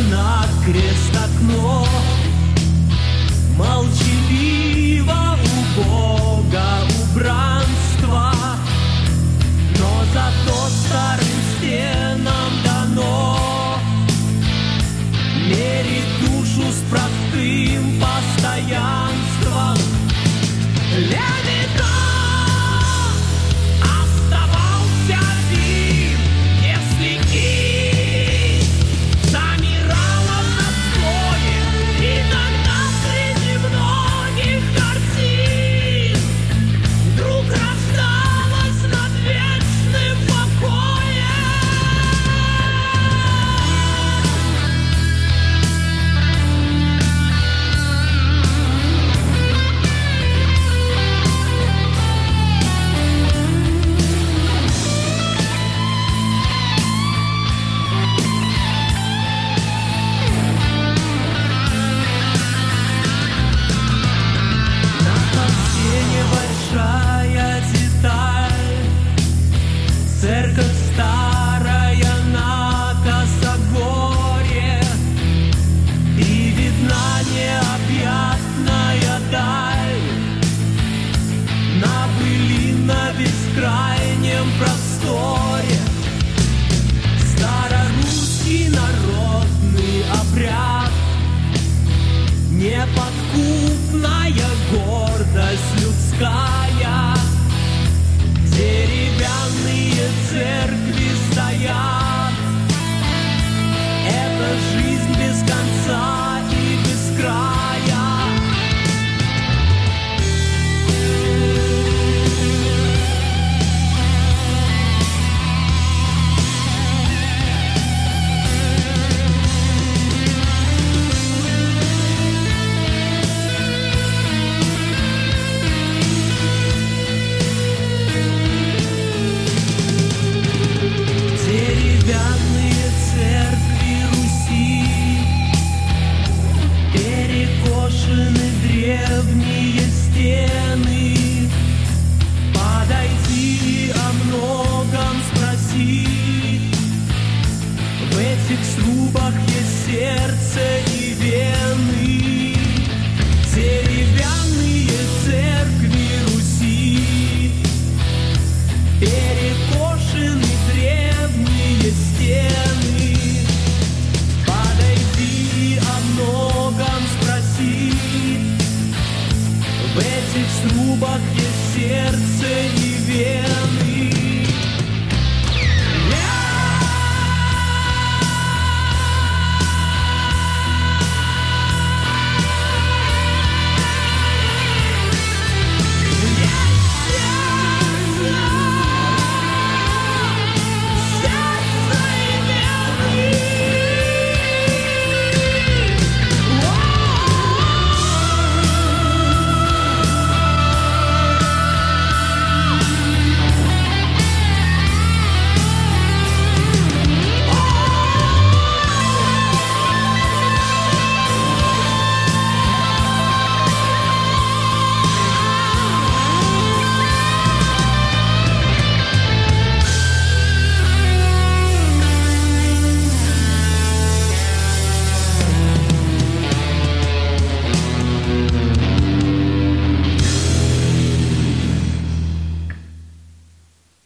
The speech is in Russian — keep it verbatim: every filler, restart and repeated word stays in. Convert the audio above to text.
на крест окно, молчаливо у Бога убранство, но зато старым стенам дано мерить душу с простым постоянством. Левитан оставался один, если кисть замирала на слое, иногда среди многих картин вдруг рождалась над вечным покоем. Небольшая деталь, церковь старая на косогоре, и видна необъятная даль на пылинно-бескрайнем просторе. Старорусский народный обряд, неподкупная гордость людская, деревянные церкви стоят. Это жизнь без конца и без края. Деревянные церкви Руси, перекошены древние стены. Подойди, о многом спроси. В этих срубах есть сердце и вены. Деревянные церкви Руси, перекошены древние стены. Подойди, о многом спроси. В этих срубах есть сердце и вены.